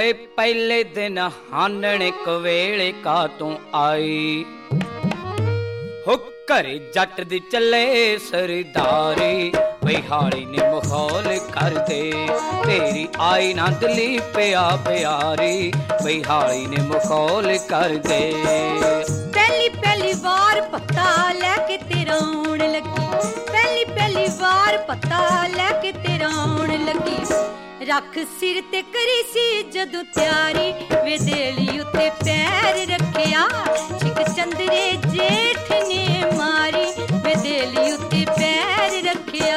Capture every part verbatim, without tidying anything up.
ਵੇ ਪਹਿਲੇ ਦਿਨ ਹਾਨਣੇ ਕਵੇਲੇ ਕਾਤੋਂ ਆਈ ਹੋ ਘਰੇ ਜੱਟ ਦੀ ਚੱਲੇ ਸਰਦਾਰੀ ਬਈ ਹਾਲੀ ਨੇ ਮਖੌਲ ਕਰਦੇ ਤੇਰੀ ਆਈ ਨਾ ਦਲੀ ਪਿਆ ਪਿਆਰੀ ਬਈ ਹਾਲੀ ਨੇ ਮਖੌਲ ਕਰਦੇ ਪਹਿਲੀ ਪਹਿਲੀ ਵਾਰ ਪਤਾ ਲੈ ਕੇ ਤੇਰਾ ਆਉਣ ਲੱਗੀ ਪਹਿਲੀ ਪਹਿਲੀ ਵਾਰ ਪਤਾ ਲੈ ਕੇ ਤੇਰਾ ਆਉਣ ਲੱਗੀ ਰੱਖ ਸਿਰ ਤੇ ਕਰੀ ਸੀ ਜਦੋਂ ਤਿਆਰੀ ਵੇ ਦੇਲੀ ਉੱਤੇ ਪੈਰ ਰੱਖਿਆ ਛਿਕ ਚੰਦਰੇ ਜੇਠ ਨੇ ਮਾਰੀ ਵੇ ਦੇਲੀ ਉੱਤੇ ਪੈਰ ਰੱਖਿਆ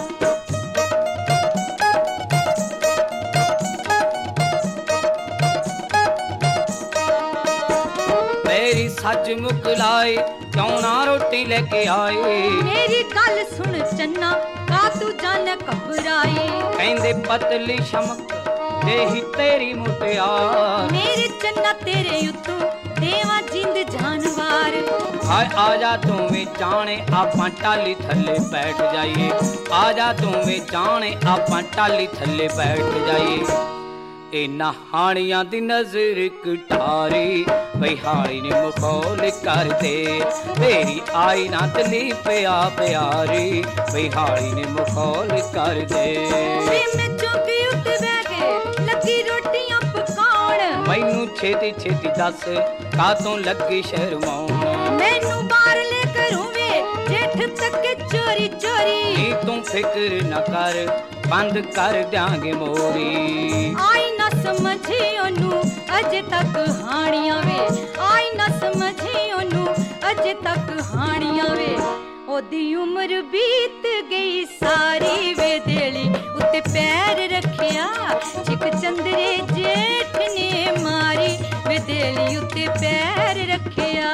ਮੇਰੀ ਸੱਜ ਮੁਕਲਾਏ ਕਿਉਂ ਨਾ ਰੋਟੀ ਲੈ ਕੇ ਆਏ ਮੇਰੀ ਗੱਲ ਸੁਣ ਚੰਨਾ ਕਾ ਤੂੰ ਜਾਣ ਘਬਰਾਈ ਕਹਿੰਦੇ ਪਤਲੀ ਸ਼ਮਕ ਦੇਹੀ ਤੇਰੀ ਮੁਟਿਆਰ ਮੇਰੇ ਚੰਨਾ ਤੇਰੇ ਉੱਤੋਂ ਦੇਵਾ ਜਿੰਦ ਜਾਨਵਾਰ ਹਾਏ ਆ ਜਾ ਤੂੰ ਵੀ ਜਾਣੇ ਆਪਾਂ ਟਾਲੀ ਥੱਲੇ ਬੈਠ ਜਾਈਏ ਆ ਜਾ ਤੂੰ ਵੀ ਜਾਣੇ ਆਪਾਂ ਟਾਲੀ ਥੱਲੇ ਬੈਠ ਜਾਈਏ ਇਹਨਾਂ ਹਾਣੀਆਂ ਦੀ ਨਜ਼ਰ ਕਟਾਰੀ ਬਈ ਹਾਲੀ ਨੇ ਮਖੌਲ ਕਰਦੇ ਤੇਰੀ ਆਈ ਨਾ ਦਲੀ ਪਿਆ ਪਿਆਰੀ ਬਈ ਹਾਲੀ ਨੇ ਮਖੌਲ ਕਰਦੇ ਮੈਂ ਚੌਂਕੀ ਉੱਤੇ ਬਹਿ ਕੇ ਲੱਗੀ ਰੋਟੀਆਂ ਪਕਾਉਣ ਮੈਨੂੰ ਛੇਤੀ ਛੇਤੀ ਦੱਸ ਕਾਤੋਂ ਲੱਗੀ ਸ਼ਰਮਾਉਣ ਮੈਨੂੰ ਬਾਹਰ ਲੈ ਘਰੋਂ ਵੇ ਜੇਠ ਤੱਕ ਚੋਰੀ ਚੋਰੀ ਨੀ ਤੂੰ ਫਿਕਰ ਨਾ ਕਰ ਬੰਦ ਕਰ ਦਿਆਂਗੇ ਮੋਰੀ ਆਈ ਨਾ ਸਮਝੀ ਉਹਨੂੰ ਅਜੇ ਤੱਕ ਹਾਣੀਆਂ ਵੇ ਆਈ ਨਾ ਸਮਝੀ ਉਹਨੂੰ ਅਜੇ ਤੱਕ ਹਾਣੀਆਂ ਵੇ ਉਹਦੀ ਉਮਰ ਬੀਤ ਗਈ ਸਾਰੀ ਵੇ ਦੇਲੀ ਉੱਤੇ ਪੈਰ ਰੱਖਿਆ ਛਿਕ ਚੰਦਰੇ ਜੇਠ ਨੇ ਮਾਰੀ ਵੇ ਦੇਲੀ ਉੱਤੇ ਪੈਰ ਰੱਖਿਆ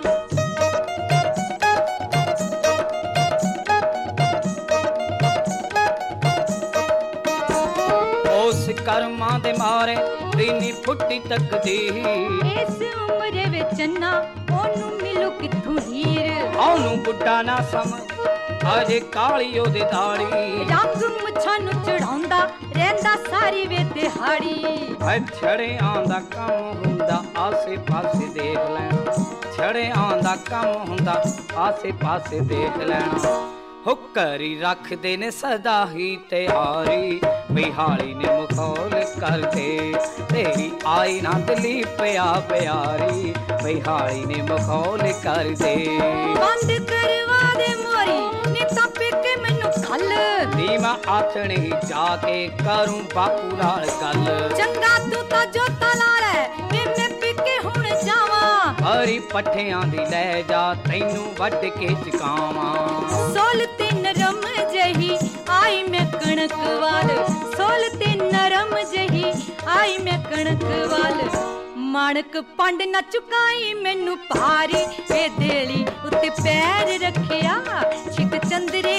ਉਸ ਕਰਮਾਂ ਦੇ ਮਾਰੇ ਤੀਨੀ ਫੁੱਟੀ ਤੱਕਦੀ ਇਸ ਉਮਰ ਵਿੱਚ ਨਾ ਉਹਨੂੰ ਮਿਲੂ ਕਿੱਥੋਂ ਹੀਰ ਉਹਨੂੰ ਬੁੱਢਾ ਨਾ ਸਮਝ ਅਜੇ ਕਾਲੀ ਉਹਦੇ ਦਾੜੀ ਰੰਗ ਮੁੱਛਾਂ ਨੂੰ ਚੜਾਉਂਦਾ ਰਹਿੰਦਾ ਸਾਰੀ ਵੇ ਦਿਹਾੜੀ ਛੜਿਆਂ ਦਾ ਕੰਮ ਹੁੰਦਾ ਆਸੇ ਪਾਸੇ ਦੇਖ ਲੈਣਾ ਛੜਿਆਂ ਦਾ ਕੰਮ ਹੁੰਦਾ ਆਸੇ ਪਾਸੇ ਦੇਖ ਲੈਣਾ ਹੋ ਘਰੀ ਰੱਖਦੇ ਨੇ ਸਦਾ ਹੀ ਤਿਆਰੀ ਬਈ ਹਾਲੀ ਨੇ ਮਖੌਲ ਕਰਦੇ ਤੇਰੀ ਆਈ ਨਾ ਦਲੀ ਪਿਆ ਪਿਆਰੀ ਬਈ ਹਾਲੀ ਨੇ ਮਖੌਲ ਕਰਦੇ ਬੰਦ ਕਰਵਾ ਦੇ ਮੋਰੀ ਨੀ ਤਾਂ ਪਿੱਕੇ ਮੈਨੂੰ ਖੱਲ ਨੀ ਮੈਂ ਆਥਣੇ ਜਾ ਕੇ ਕਰੂੰ ਬਾਪੂ ਨਾਲ ਗੱਲ ਚੰਗਾ ਤੂੰ ਤਾਂ ਜੋਤਾ ਲਾ ਲੈ ਵੇ ਮੈਂ ਪਿੱਕੇ ਹੁਣ ਜਾਵਾਂ ਹਰੀ ਪੱਠਿਆਂ ਦੀ ਲੈ ਜਾ ਤੈਨੂੰ ਵੱਢ ਕੇ ਚਕਾਵਾਂ ਸੋਲ ਤੇ ਨਰਮ ਜਹੀ ਆਈ ਮੈਂ ਕਣਕ ਵਾਲ ਸੋਲ ਤੇ ਨਰਮ ਜਹੀ ਆਈ ਮੈਂ ਕਣਕ ਵਾਲ ਮਾਣਕ ਪੰਡ ਨਾ ਚੁਕਾਈ ਮੈਨੂੰ ਭਾਰੀ ਵੇ ਦੇਲੀ ਉੱਤੇ ਪੈਰ ਰੱਖਿਆ ਛਿਕ ਚੰਦਰੇ